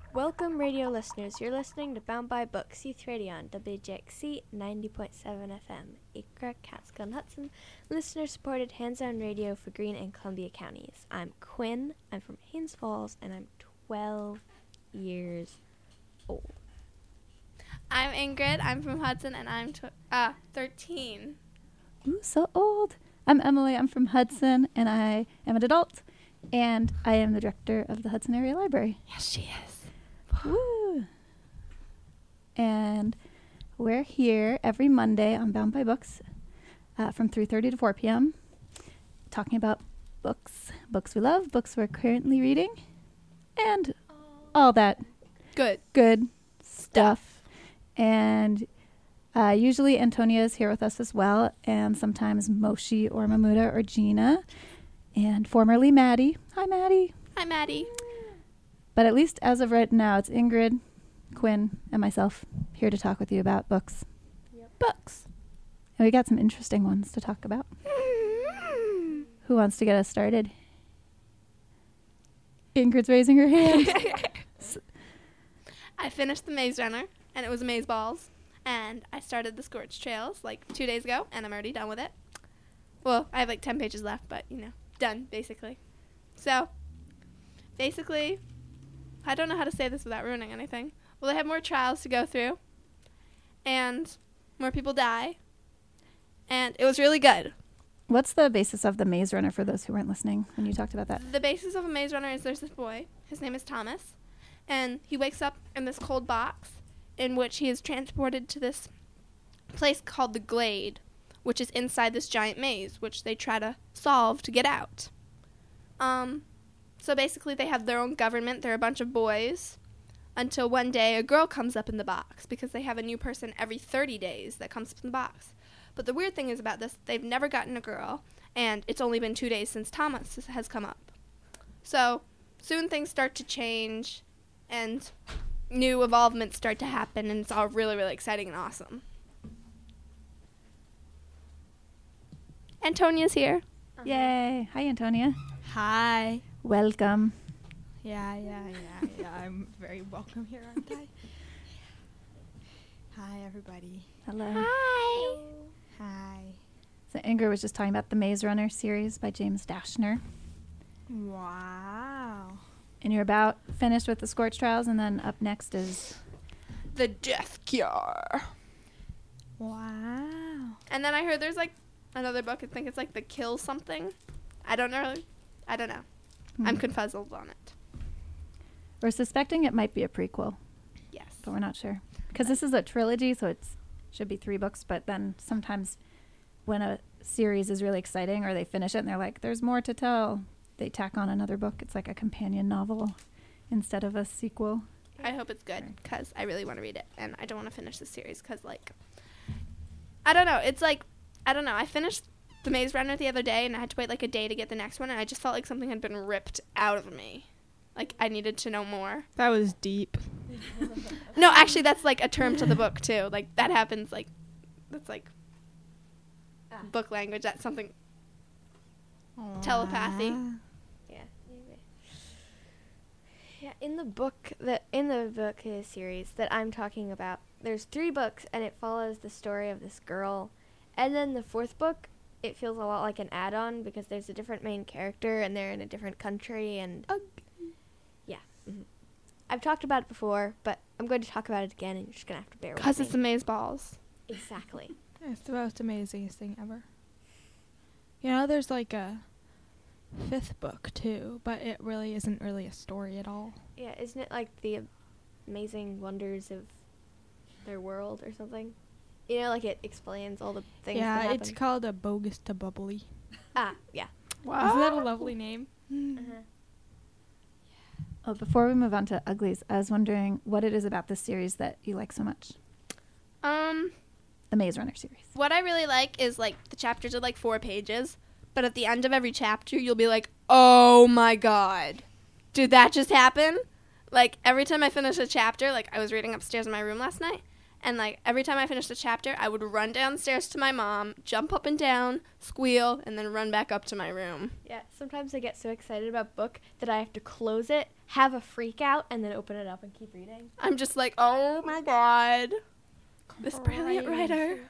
Welcome, radio listeners. You're listening to Bound by Books, Youth Radio on WJXC 90.7 FM, Acre, Catskill, Hudson, listener-supported hands-on radio for Greene and Columbia counties. I'm Quinn. I'm from Haines Falls, and I'm 12 years old. I'm Ingrid. I'm from Hudson, and I'm 13. Ooh, so old. I'm Emily. I'm from Hudson, and I am an adult, and I am the director of the Hudson Area Library. Yes, she is. Woo! And we're here every Monday on Bound by Books from 3:30 to 4 p.m. talking about books we love, books we're currently reading, and all that good stuff. And usually Antonia is here with us as well, and sometimes Moshi or Mamuda or Gina, and formerly Maddie. Hi, Maddie. Hi, Maddie. But at least as of right now, it's Ingrid, Quinn, and myself here to talk with you about books. Yep. Books. And we got some interesting ones to talk about. Who wants to get us started? Ingrid's raising her hand. I finished The Maze Runner, and it was Amazeballs. And I started The Scorched Trails like 2 days ago, and I'm already done with it. Well, I have like 10 pages left, but, done, basically. So, basically, I don't know how to say this without ruining anything. Well, they have more trials to go through, and more people die, and it was really good. What's the basis of The Maze Runner for those who weren't listening when you talked about that? The basis of A Maze Runner is there's this boy, his name is Thomas, and he wakes up in this cold box in which he is transported to this place called the Glade, which is inside this giant maze, which they try to solve to get out. So basically they have their own government. They're a bunch of boys until one day a girl comes up in the box because they have a new person every 30 days that comes up in the box. But the weird thing is about this, they've never gotten a girl, and it's only been 2 days since Thomas has come up. So soon things start to change, and new evolvements start to happen, and it's all really, really exciting and awesome. Antonia's here. Yay. Hi, Antonia. Hi. Welcome. Yeah. I'm very welcome here, aren't I? Hi, everybody. Hello. Hi. Hi. So Ingrid was just talking about the Maze Runner series by James Dashner. Wow. And you're about finished with the Scorched Trials, and then up next is... The Death Cure. Wow. And then I heard there's like another book. I think it's like The Kill something. I don't know. I'm confuzzled on it. We're suspecting it might be a prequel, Yes. but we're not sure. Because this is a trilogy, so it should be 3 books, but then sometimes when a series is really exciting or they finish it and they're like, there's more to tell, they tack on another book. It's like a companion novel instead of a sequel. I hope it's good because I really want to read it, and I don't want to finish the series because, like, I don't know. It's like, I don't know. I finished The Maze Runner the other day, and I had to wait like a day to get the next one, and I just felt like something had been ripped out of me. Like, I needed to know more. That was deep. No, actually, that's like a term to the book too. Like, that happens. Like, that's like book language. That's something. Telepathy. Yeah, maybe. Yeah, in the book series that I'm talking about, there's 3 books, and it follows the story of this girl. And then the 4th book, it feels a lot like an add-on because there's a different main character, and they're in a different country, and yeah. Mm-hmm. I've talked about it before, but I'm going to talk about it again, and you're just going to have to bear with me. Because it's Amazeballs. Exactly. It's the most amazing thing ever. There's like a 5th book too, but it really isn't really a story at all. Yeah, isn't it like the amazing wonders of their world or something? Like it explains all the things that happen. Yeah, it's called A Bogus to Bubbly. Yeah. Wow. Isn't that a lovely name? Uh-huh. Oh, before we move on to Uglies, I was wondering what it is about this series that you like so much. The Maze Runner series. What I really like is, like, the chapters are, like, 4 pages, but at the end of every chapter, you'll be like, oh, my God. Did that just happen? Like, every time I finish a chapter, like, I was reading upstairs in my room last night, and, like, every time I finished a chapter, I would run downstairs to my mom, jump up and down, squeal, and then run back up to my room. Yeah, sometimes I get so excited about a book that I have to close it have a freak out and then open it up and keep reading. I'm just like, oh my god, this brilliant writer.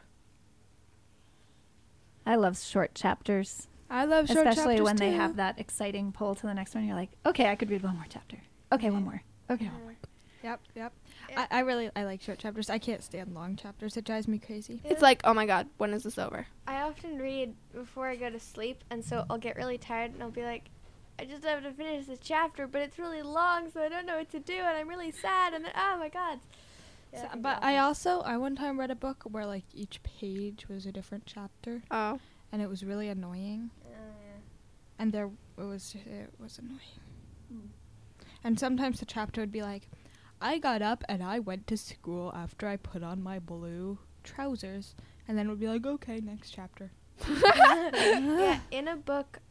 I love short chapters, I love short especially chapters when they too. have that exciting pull to the next one. You're like, okay, I could read one more chapter. Okay, one more. Okay, one more. Yep. Yeah. I like short chapters. I can't stand long chapters. It drives me crazy. It's like, oh my god, when is this over? I often read before I go to sleep, and so I'll get really tired, and I'll be like, I just have to finish this chapter, but it's really long, so I don't know what to do, and I'm really sad, and then, oh my god. Yeah, So- can be but awful. I one time read a book where like each page was a different chapter, Oh. and it was really annoying. And it was annoying. And sometimes the chapter would be like, I got up and I went to school after I put on my blue trousers, and then it would be like, okay, next chapter. Yeah, in a book,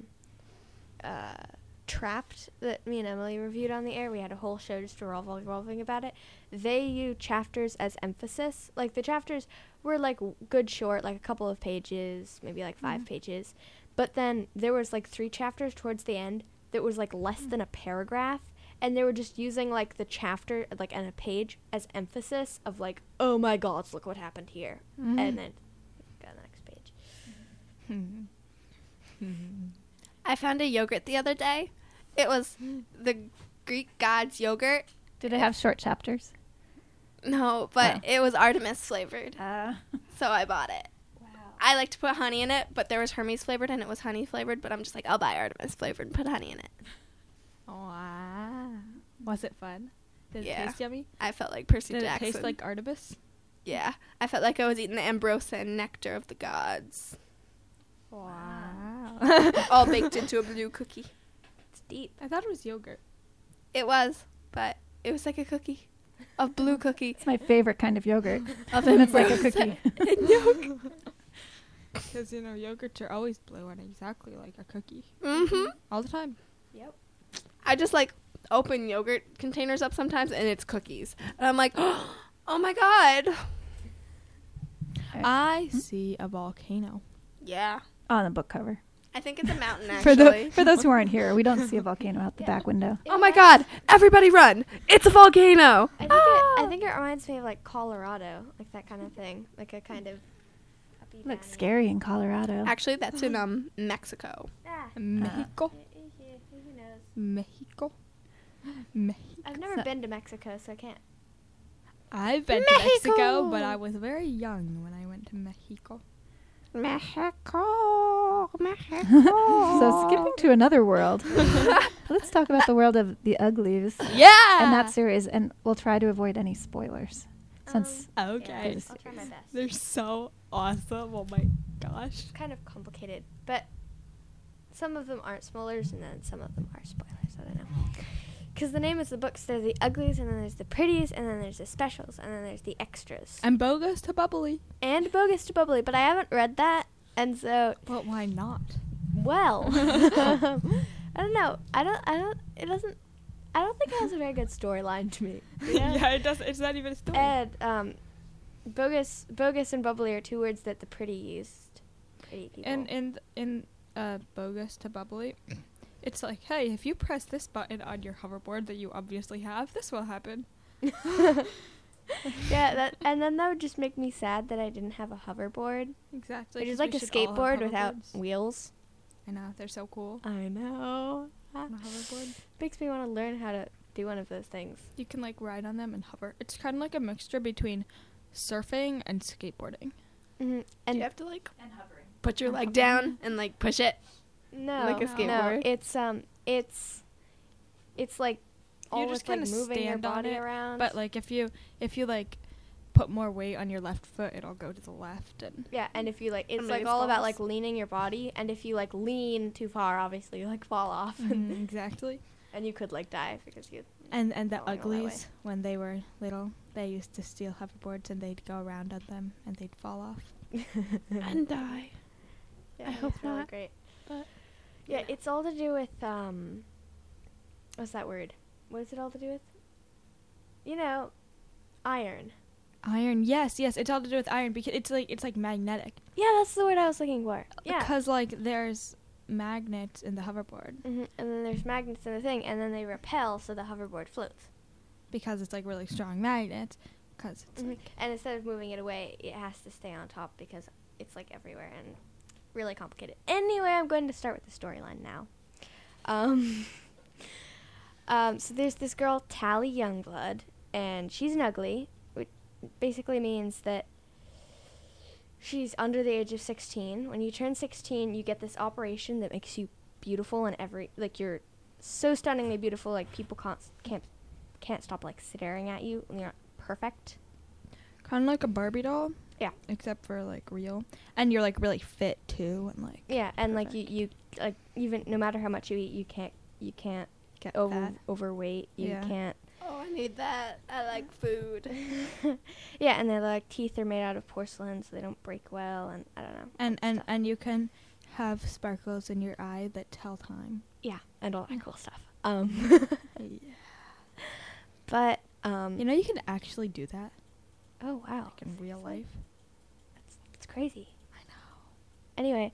Trapped, that me and Emily reviewed on the air, we had a whole show just revolving about it. They use chapters as emphasis. Like, the chapters were, like, good short, like a couple of pages, maybe, like, 5 pages. But then there was, like, 3 chapters towards the end that was, like, less than a paragraph. And they were just using, like, the chapter, like, and a page as emphasis of, like, oh my god, look what happened here. And then go to the next page. I found a yogurt the other day. It was the Greek god's yogurt. Did it have short chapters? No, but Oh. it was Artemis flavored, Wow. so I bought it. I like to put honey in it, but there was Hermes flavored and it was honey flavored, but I'm just like, I'll buy Artemis flavored and put honey in it. Wow. Was it fun? Did Yeah. it taste yummy? I felt like Percy Did Jackson. it taste like Artemis? Yeah. I felt like I was eating the ambrosia and nectar of the gods. Wow. All baked into a blue cookie. It's deep. I thought it was yogurt. It was, but it was like a cookie. A blue cookie. It's my favorite kind of yogurt. Of And it's like a ambrosia cookie. and yolk. Because, yogurts are always blue and exactly like a cookie. Mm-hmm. All the time. Yep. I just like open yogurt containers up sometimes and it's cookies. And I'm like, oh my god. I see a volcano. Yeah. On the book cover. I think it's a mountain For actually. for those who aren't here, we don't see a volcano out the back window. Oh my god. Everybody run. It's a volcano. I think it reminds me of like Colorado, like that kind of thing, like a kind of. It looks scary in Colorado. Actually, that's in Mexico. Mexico. Who knows? Mexico. Mexico. I've never been to Mexico, so I can't. I've been to Mexico, but I was very young when I went to Mexico. Mexico. So skipping to another world, let's talk about the world of the Uglies Yeah! and that series, and we'll try to avoid any spoilers. Since Okay. I'll try my best. They're so awesome. Oh my gosh. It's kind of complicated, but some of them aren't spoilers, and then some of them are spoilers. I don't know. Because the name of the books, there's the uglies, and then there's the pretties, and then there's the specials, and then there's the extras. And bogus to bubbly. And bogus to bubbly, but I haven't read that, and so, But why not? well, I don't know. I don't think it has a very good storyline to me. you know? It does. It's not even a story. And bogus and bubbly are 2 words that the pretty used. Pretty people. And in bogus to bubbly, it's like, hey, if you press this button on your hoverboard that you obviously have, this will happen. Yeah, and then that would just make me sad that I didn't have a hoverboard. Exactly. Which is 'cause like we a should all have skateboard without hoverboards. wheels. I know, they're so cool. I know. On a hoverboard. Makes me want to learn how to do one of those things. You can like ride on them and hover. It's kind of like a mixture between surfing and skateboarding. Mm-hmm. And And you have to like put your leg down and like push it. no, like a no, skateboard? it's like all just with like kinda moving your stand on body it, around. But like if you like put more weight on your left foot, it'll go to the left. And yeah, and if you like, it's And like maybe all about falls. like leaning your body, and if you like lean too far, obviously you like fall off, exactly. and you could like die because you. And the Falling all that way. uglies, when they were little, they used to steal hoverboards and they'd go around on them and they'd fall off. And die. Yeah, I hope it's really not, great. but Yeah, it's all to do with what's that word? What is it all to do with? You know, iron. Iron, yes, it's all to do with iron because it's like magnetic. Yeah, that's the word I was looking for. Yeah. Because like there's magnets in the hoverboard And then there's magnets in the thing, and then they repel, so the hoverboard floats. because it's like really strong magnets. Because it's like, And instead of moving it away, it has to stay on top because it's like everywhere and really complicated. Anyway, I'm going to start with the storyline now. So there's this girl, Tally Youngblood, and she's an ugly, which basically means that she's under the age of 16. When you turn 16, you get this operation that makes you beautiful and you're so stunningly beautiful, like people can't stop like staring at you, and you're not perfect. kind of like a Barbie doll. Yeah. Except for like real, and you're like really fit too, and like Yeah, and like perfect. you like even no matter how much you eat, you can't get get fat. overweight. You Yeah. can't. Oh, I need that. I like food. Yeah, and their like teeth are made out of porcelain, so they don't break well, and I don't know. And you can have sparkles in your eye that tell time. Yeah, and all that cool stuff. Yeah. But You know, you can actually do that oh wow, like in real life. it's crazy. I know. Anyway,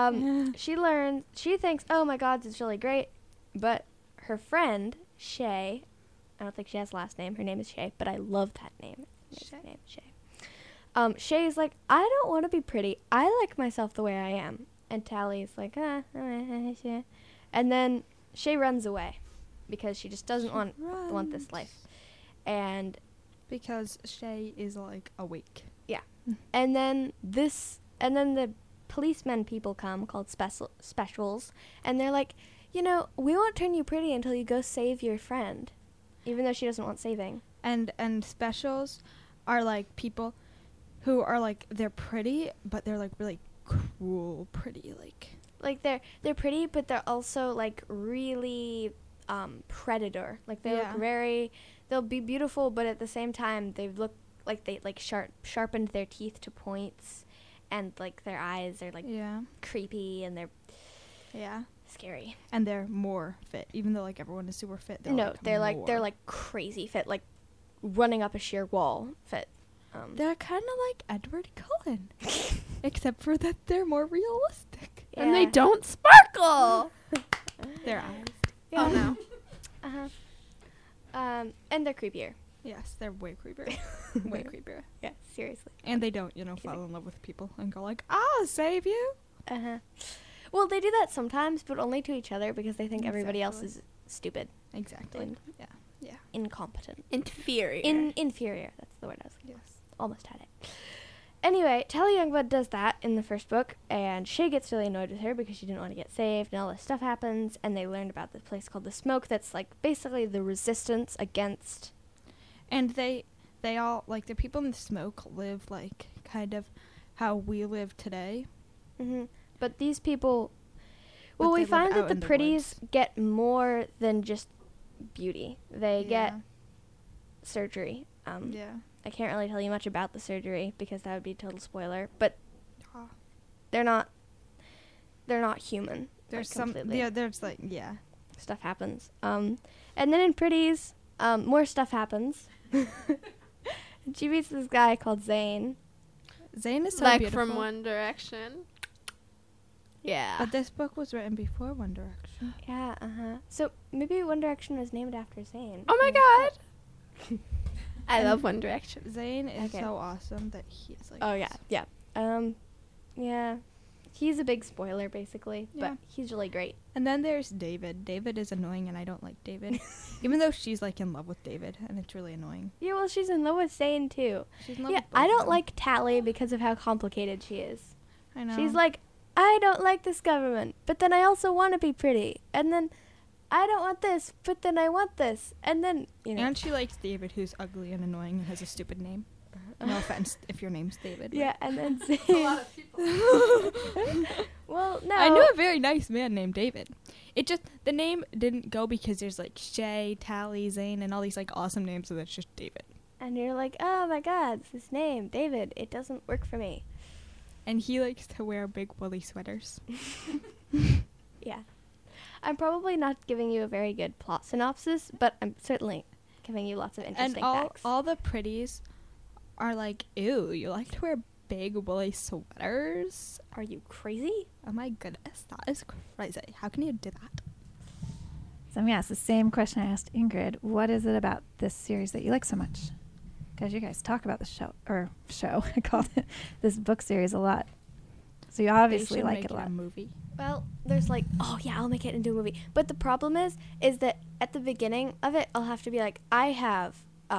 she thinks, oh my God, it's really great, but her friend Shay, I don't think she has a last name. Her name is Shay, but I love that name. It's Shay. her name, Shay. Shay's like, I don't want to be pretty. I like myself the way I am. And Tally's like, Shay. And then Shay runs away because she just doesn't want this life. And Because Shay is like awake. And then the policemen people come called specials, and they're like, you know, we won't turn you pretty until you go save your friend, even though she doesn't want saving. And specials are like people who are like, they're pretty, but they're like really cruel pretty, Like they're pretty, but they're also like really predator. Like they Yeah. look they'll be beautiful, but at the same time they look like they like sharpened their teeth to points, and like their eyes are like yeah. creepy, and they're Yeah. scary. And they're more fit, even though like everyone is super fit. They're like crazy fit, like running up a sheer wall fit. They're kind of like Edward Cullen, except for that they're more realistic. And they Yeah. don't sparkle. Their eyes. Yeah. Oh no. And they're creepier. Yes, they're way creepier. Way creepier. Yeah, seriously. And they don't, fall in love with people and go like, I'll save you. Well, they do that sometimes, but only to each other because they think everybody else is Exactly. stupid, Exactly. And- Yeah. incompetent, Inferior. inferior. That's the word I was looking for. Yes. Almost had it. Anyway, Tally Youngblood does that in the first book, and Shay gets really annoyed with her because she didn't want to get saved, and all this stuff happens, and they learned about this place called the Smoke that's like basically the resistance against. And they all, like, the people in the Smoke live, like, kind of how we live today. But these people, But well, they we live find out that the in the pretties woods. get more than just beauty. They get Yeah. surgery. Yeah. I can't really tell you much about the surgery because that would be a total spoiler. But Ah. they're not human. There's like, some, completely. yeah, there's, like, yeah. Stuff happens. And then in Pretties, more stuff happens. She meets this guy called Zane. Zane is so like beautiful. from One Direction. Yeah. But this book was written before One Direction. Yeah, So maybe One Direction was named after Zane. Oh my god. I love One Direction. Zane is Okay. so awesome that he's like. Oh yeah. Yeah. He's a big spoiler basically, Yeah. but he's really great. And then there's David. David is annoying, and I don't like David, even though she's like in love with David, and it's really annoying. Yeah, well, she's in love with Zane too. She's in love Yeah, with both I of don't them. like Tally because of how complicated she is. I know. She's like, I don't like this government, but then I also want to be pretty, and then I don't want this, but then I want this, and then And she likes David, who's ugly and annoying and has a stupid name. No offense if your name's David. but- Yeah, and then Zane. Well, no. I knew a very nice man named David. It just, the name didn't go because there's like Shay, Tally, Zane, and all these like awesome names, so that's just David. And you're like, oh my God, it's this name, David. It doesn't work for me. And he likes to wear big woolly sweaters. Yeah. I'm probably not giving you a very good plot synopsis, but I'm certainly giving you lots of And interesting all facts. all the pretties are like, ew, you like to wear big woolly sweaters. Are you crazy? Oh my goodness, that is crazy. How can you do that? So I'm going to ask the same question I asked Ingrid. What is it about this series that you like so much? Because you guys talk about the show, I call it this book series a lot. So you obviously They should like make it a lot. movie. Well, there's like, oh yeah, I'll make it into a movie. But the problem is that at the beginning of it, I'll have to be like, I have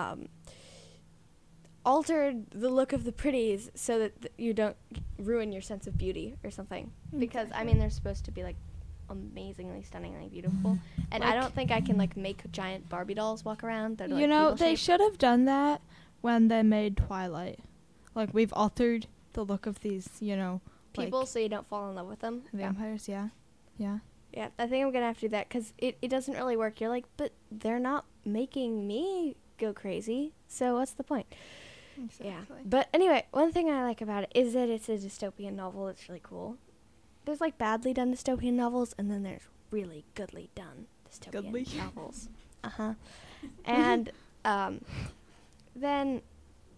altered the look of the pretties so that you don't ruin your sense of beauty or something. Because, I mean, they're supposed to be like amazingly, stunningly beautiful. And I Like- don't think I can like make giant Barbie dolls walk around. That are, You like, know, people they shaped. should have done that when they made Twilight. Like, we've altered the look of these, you know, people like, so you don't fall in love with them. Yeah. vampires, yeah. Yeah. Yeah, I think I'm going to have to do that because it doesn't really work. You're like, but they're not making me go crazy, so what's the point? Yeah. But anyway, one thing I like about it is that it's a dystopian novel. It's really cool. There's like badly done dystopian novels, and then there's really goodly done dystopian Goodly. novels. Uh-huh. And then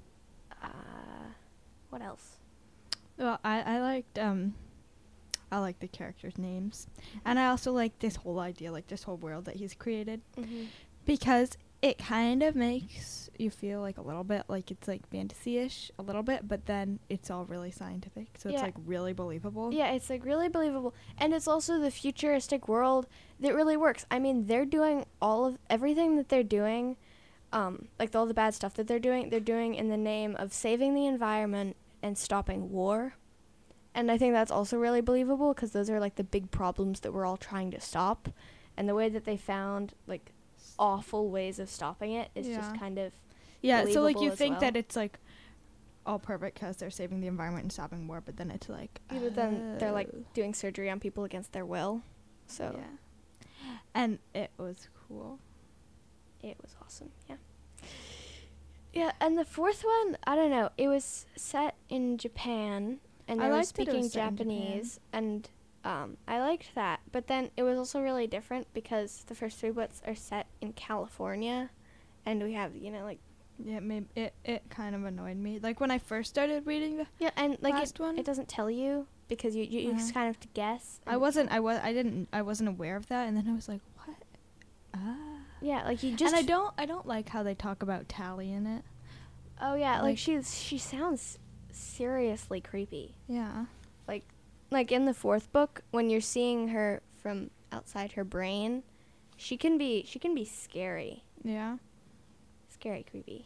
what else? Well, I liked I like the characters' names, and I also like this whole idea, like this whole world that he's created, Mm-hmm. because it kind of makes you feel like a little bit like it's like fantasy-ish a little bit, but then it's all really scientific, so it's Yeah. like really believable. Yeah, it's like really believable, and it's also the futuristic world that really works. I mean, they're doing everything that they're doing, like all the bad stuff that they're doing in the name of saving the environment and stopping war. And I think that's also really believable because those are like the big problems that we're all trying to stop, and the way that they found like awful ways of stopping it is just Yeah. kind of Yeah, so like believable you as think well. that it's like all perfect because they're saving the environment and stopping war, but then it's like, yeah, but then they're like oh. doing surgery on people against their will. So Yeah. And it was cool. it was awesome. Yeah. Yeah, and the fourth one, I don't know. It was set in Japan, and I they were liked that it speaking was set in Japan. Japanese, and I liked that. But then it was also really different because the first 3 books are set in California, and we have, you know, like Yeah, it kind of annoyed me. Like when I first started reading the yeah, and like last one, it doesn't tell you because you just Uh-huh. kind of have to guess. I and- wasn't aware of that, and then I was like, what? Yeah, like you just. And I don't like how they talk about Tally in it. Oh yeah, like like- she sounds seriously creepy. Yeah. Like in the 4th book, when you're seeing her from outside her brain, she can be scary, Yeah. scary, creepy.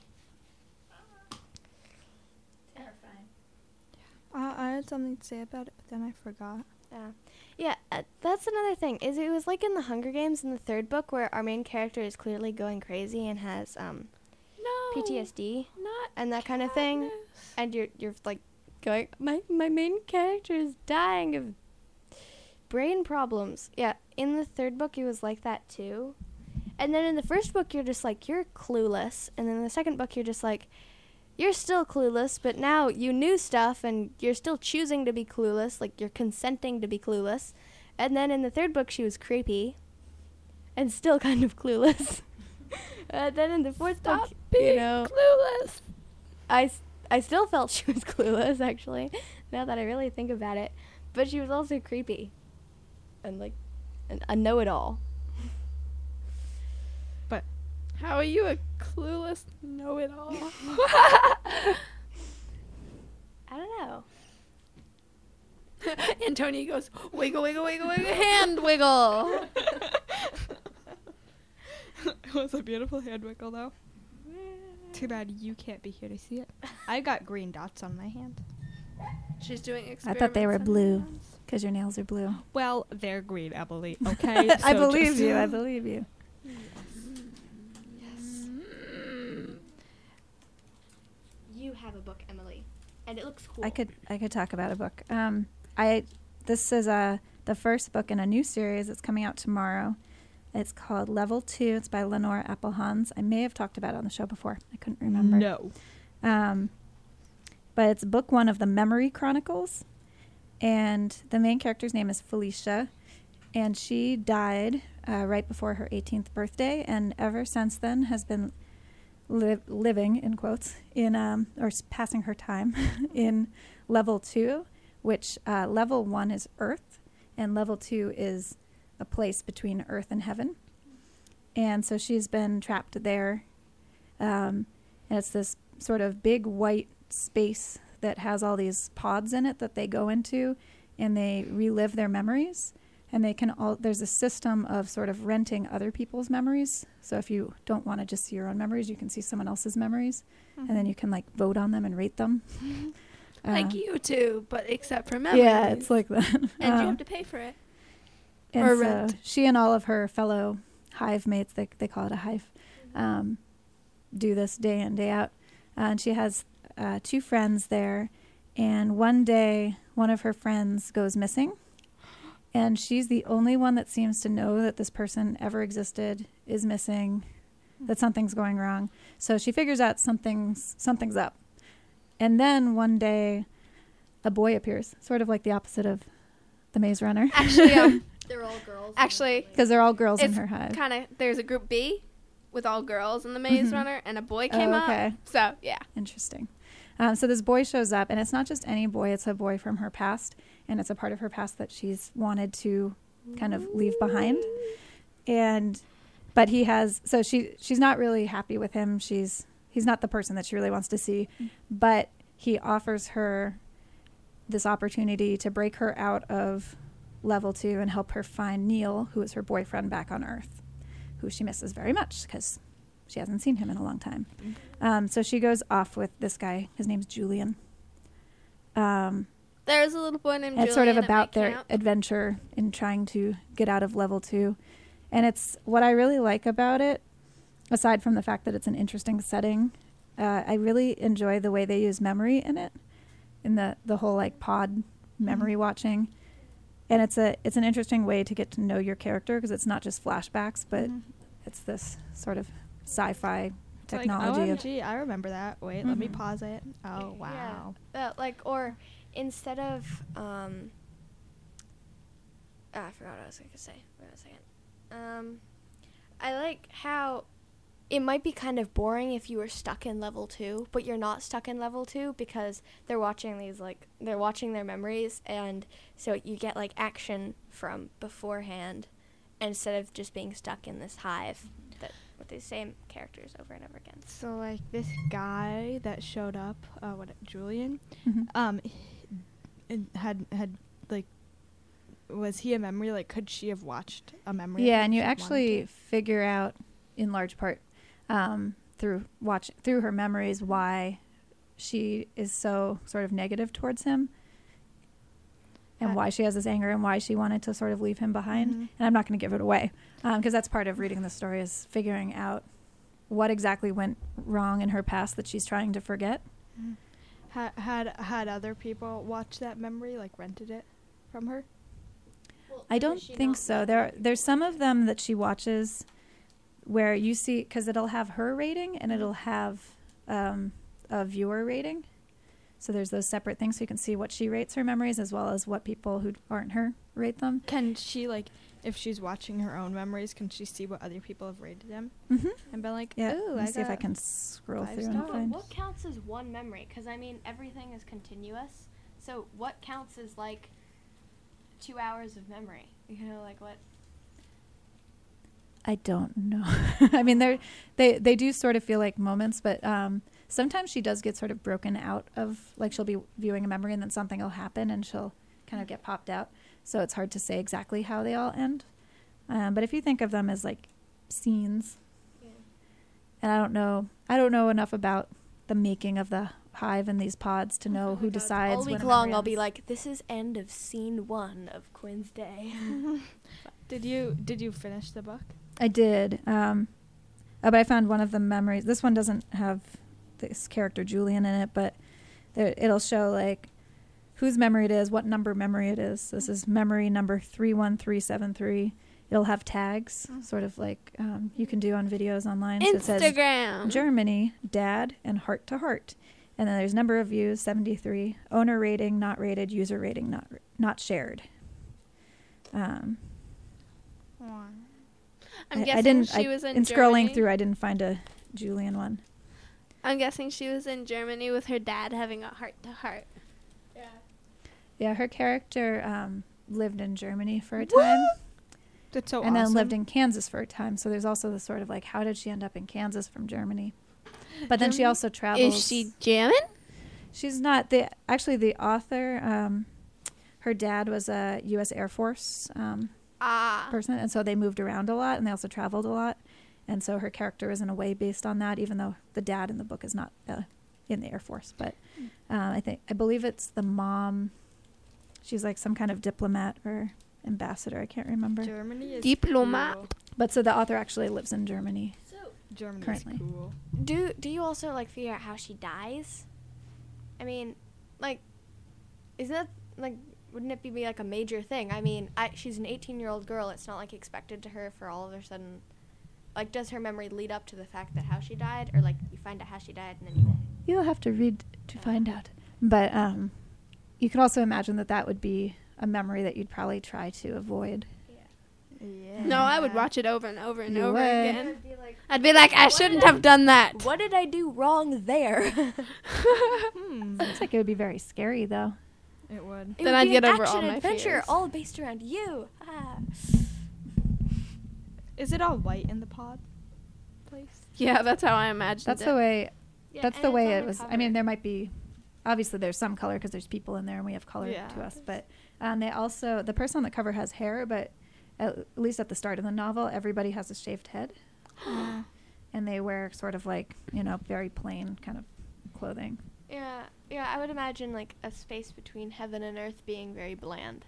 Terrifying. I had something to say about it, but then I forgot. Yeah, that's another thing. Is it was like in the Hunger Games in the 3rd book where our main character is clearly going crazy and has No. PTSD Not and that kind of thing, Katniss. and you're like going, my main character is dying of brain problems. Yeah, in the 3rd book it was like that too. And then in the 1st book you're just like, you're clueless, and then in the 2nd book you're just like, you're still clueless, but now you knew stuff and you're still choosing to be clueless, like you're consenting to be clueless. And then in the 3rd book she was creepy and still kind of clueless. Then in the 4th Stop book, being you know, clueless. I still felt she was clueless, actually, now that I really think about it. But she was also creepy. And, like, a know-it-all. How are you a clueless know-it-all? I don't know. Antonia goes, wiggle, wiggle, wiggle, wiggle, hand wiggle. It was a beautiful hand wiggle, though. Too bad you can't be here to see it. I got green dots on my hand. She's doing I experiments. thought they were on her blue hands. because your nails are blue. Well, they're green, Emily. Okay. I so believe just- you. I believe you. You have a book, Emily. And it looks cool. I could talk about a book. This is the first book in a new series that's coming out tomorrow. It's called Level 2. It's by Lenore Appelhans. I may have talked about it on the show before. I couldn't remember. No. But it's book 1 of the Memory Chronicles. And the main character's name is Felicia. And she died right before her 18th birthday. And ever since then has been living in quotes in passing her time in level 2, which level 1 is Earth, and level 2 is a place between Earth and heaven. And so she's been trapped there, and it's this sort of big white space that has all these pods in it that they go into, and they relive their memories. And they can there's a system of sort of renting other people's memories. So if you don't want to just see your own memories, you can see someone else's memories, and then you can like vote on them and rate them. Like YouTube, but except for memories. Yeah, it's like that. And you have to pay for it. And or so rent. she and all of her fellow hive mates, they call it a hive, do this day in, day out. And she has 2 friends there. And one day, one of her friends goes missing. And she's the only one that seems to know that this person ever existed, is missing, that something's going wrong. So she figures out something's up. And then one day, a boy appears, sort of like the opposite of the Maze Runner. Actually, They're all girls. Actually, Because they're all girls in it's her hive. kind of, there's a group B with all girls in the Maze Runner, and a boy came okay. up. So, yeah. Interesting. So this boy shows up, and it's not just any boy, it's a boy from her past, and it's a part of her past that she's wanted to kind of leave behind. But he has, so she's not really happy with him. He's not the person that she really wants to see, but he offers her this opportunity to break her out of level 2 and help her find Neil, who is her boyfriend back on Earth, who she misses very much because she hasn't seen him in a long time. So she goes off with this guy. His name's Julian. There's a little boy named Julian. It's sort of at about my their camp. adventure in trying to get out of level 2. And it's what I really like about it, aside from the fact that it's an interesting setting, I really enjoy the way they use memory in it, in the whole like pod memory watching. And it's an interesting way to get to know your character, because it's not just flashbacks, but it's this sort of sci-fi technology. Like, OMG, I remember that. Wait, let me pause it. Oh, wow. Yeah. Or instead of I forgot what I was going to say. Wait a second. I like how it might be kind of boring if you were stuck in level 2, but you're not stuck in level 2 because they're watching their memories, and so you get like action from beforehand instead of just being stuck in this hive with the same characters over and over again. So, like, this guy that showed up, Julian, had like, was he a memory? Like, could she have watched a memory? Yeah, and you actually figure out, in large part, through her memories, why she is so sort of negative towards him, and why she has this anger, and why she wanted to sort of leave him behind. And I'm not going to give it away, because that's part of reading the story, is figuring out what exactly went wrong in her past that she's trying to forget. Had other people watched that memory, like rented it from her? I don't think so. There's some of them that she watches where you see, because it'll have her rating and it'll have a viewer rating. So there's those separate things, so you can see what she rates her memories as well as what people who aren't her rate them. Can she, like, if she's watching her own memories, can she see what other people have rated them? Mm-hmm. And be like, Yeah, ooh, let me I see if I got can scroll 5 through and stars. find. What counts as one memory? Because, I mean, everything is continuous. So what counts as, like, 2 hours of memory? You know, like what? I don't know. I mean, they do sort of feel like moments, but sometimes she does get sort of broken out of, like, she'll be viewing a memory and then something will happen and she'll kind of get popped out. So it's hard to say exactly how they all end. But if you think of them as like scenes, and I don't know enough about the making of the hive and these pods to know who decides. All when week a long, memory I'll be ends. like, "This is end of scene 1 of Quinn's day." Did you finish the book? I did, but I found one of the memories. This one doesn't have this character Julian in it, but it'll show like whose memory it is, what number memory it is. This is memory number 31373. It'll have tags, sort of like you can do on videos online. So it says Instagram. Germany, Dad, and Heart to Heart. And then there's number of views, 73. Owner rating, not rated. User rating, not shared. I'm I guessing didn't. she was in scrolling Germany. through, I didn't find a Julian one. I'm guessing she was in Germany with her dad having a heart-to-heart. Yeah, her character lived in Germany for a time. That's so and awesome. then lived in Kansas for a time. So there's also the sort of like, how did she end up in Kansas from Germany? But then she Germany? also travels. Is she German? She's not. Actually, the author, her dad was a U.S. Air Force person, and so they moved around a lot, and they also traveled a lot. And so her character is in a way based on that, even though the dad in the book is not in the Air Force. But I believe it's the mom. She's like some kind of diplomat or ambassador. I can't remember. Germany is Diplomat. cool. But so the author actually lives in Germany. So, Germany Currently. is cool. do you also like figure out how she dies? I mean, like, isn't that like, wouldn't it be like a major thing? I mean, she's an 18-year-old girl. It's not like expected to her for all of a sudden. Like, does her memory lead up to the fact that how she died, or like you find out how she died and then you? You'll have to read to find out. But you could also imagine that would be a memory that you'd probably try to avoid. Yeah. No, I would watch it over and over and You over would. again. Be like, I'd be like, I shouldn't have done that. what did I do wrong there? Seems like it would be very scary, though. It would. It Then would I'd be get an over all action my adventure, fears. all based around you. Ah. Is it all white in the pod place? Yeah, that's how I imagined That's it. the way. Yeah, That's and the it's way on it the was. I cover. mean, there might be. Obviously, there's some color because there's people in there, and we have color Yeah. to us. But they also, the person on the cover has hair, but at least at the start of the novel, everybody has a shaved head, and they wear sort of like very plain kind of clothing. Yeah, I would imagine like a space between heaven and earth being very bland.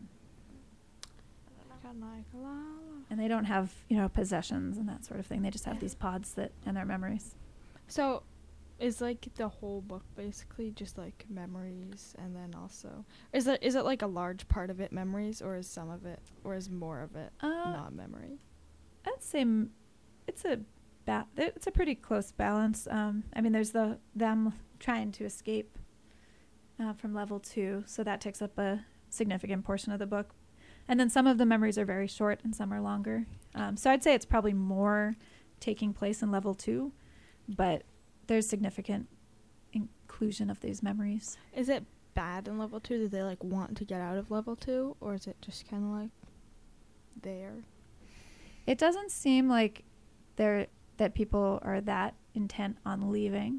And they don't have possessions and that sort of thing. They just have these pods and their memories. So, is like the whole book basically just like memories, and then also is it like a large part of it memories, or is some of it, or is more of it not memory? I'd say it's a pretty close balance. I mean, there's them trying to escape from level 2, so that takes up a significant portion of the book. And then some of the memories are very short and some are longer. So I'd say it's probably more taking place in level 2, but there's significant inclusion of these memories. Is it bad in level 2? Do they like want to get out of level 2, or is it just kind of like there? It doesn't seem like that people are that intent on leaving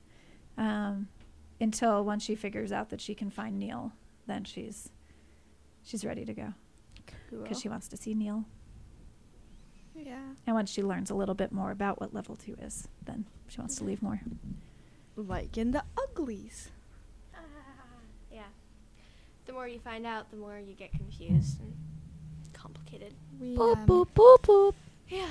until once she figures out that she can find Neil, then she's ready to go because she wants to see Neil. Yeah. And once she learns a little bit more about what level 2 is, then she wants to leave more. Like in the Uglies. Yeah. The more you find out, the more you get confused and complicated. Boop, boop, boop, boop. Yeah.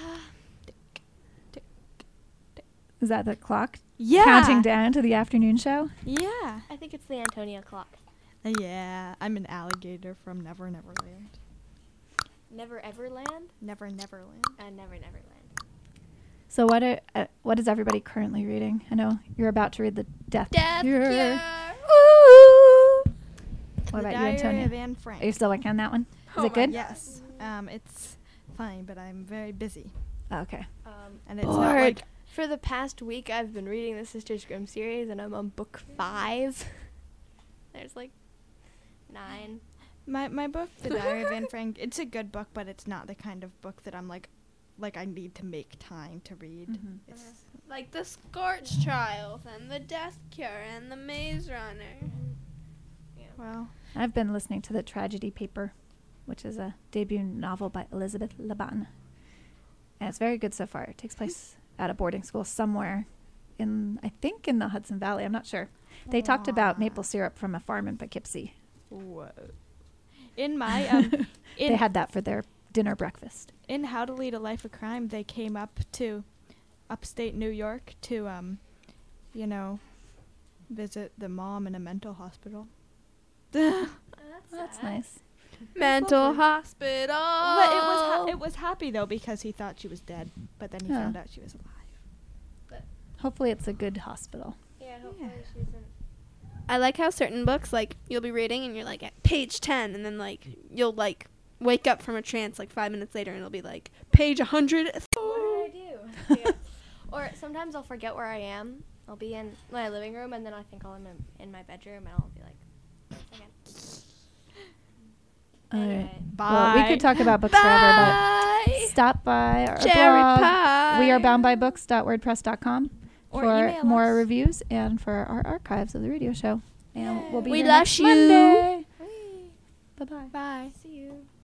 Is that the clock Yeah. counting down to the afternoon show? Yeah. I think it's the Antonia clock. Yeah. I'm an alligator from Never Never Land. Never Ever Land? Never Never Land. Never Never Land. So what is everybody currently reading? I know you're about to read the Death Death Cure. Cure. Woo! What The about you, Diary Antonia? of Anne Frank. Are you still working on that one? Is Oh it good? Yes. It's fine, but I'm very busy, Oh, okay. and it's not Bored. like For the past week, I've been reading the Sisters Grimm series, and I'm on book 5. There's like 9. my book, The Diary of Anne Frank. It's a good book, but it's not the kind of book that I'm like I need to make time to read. Mhm. It's Like the Scorch Trials and the Death Cure and the Maze Runner. well, I've been listening to The Tragedy Paper, which is a debut novel by Elizabeth Laban. And it's very good so far. It takes place at a boarding school somewhere I think in the Hudson Valley. I'm not sure. They talked about maple syrup from a farm in Poughkeepsie. whoa. In my They had that for their dinner breakfast. in How to Lead a Life of Crime, they came up to upstate New York to visit the mom in a mental hospital. That's nice. Mental lovely. hospital. But it was happy though because he thought she was dead, but then he Yeah. found out she was alive. Hopefully it's a good hospital. Yeah, hopefully she isn't. I like how certain books, like, you'll be reading and you're like at page 10, and then like you'll like wake up from a trance like 5 minutes later and it'll be like page 100. What did I do? Yeah. Or sometimes I'll forget where I am, I'll be in my living room, and then I think I'll be in my bedroom, and I'll be like, again. All right. Anyway. Bye. Well, we could talk about books forever, but stop by our Cherry blog. pie. We are boundbybooks.wordpress.com Or for email more us. reviews and for our archives of the radio show. And we'll be We here love next you. Monday. Bye-bye. Bye. See you.